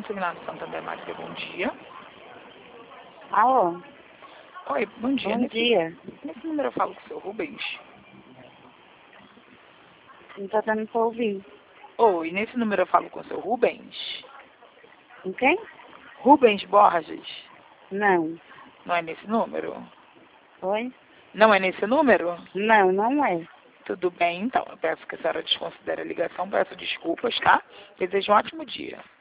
Seminário Santander Maria, bom dia. Alô? Oi, bom dia. Bom dia. Nesse número eu falo com o seu Rubens. Não tá dando pra ouvir. Oi, nesse número eu falo com o seu Rubens. Com quem? Rubens Borges. Não. Não é nesse número? Oi? Não é nesse número? Não, não é. Tudo bem, então. Eu peço que a senhora desconsidere a ligação, peço desculpas, tá? Desejo um ótimo dia.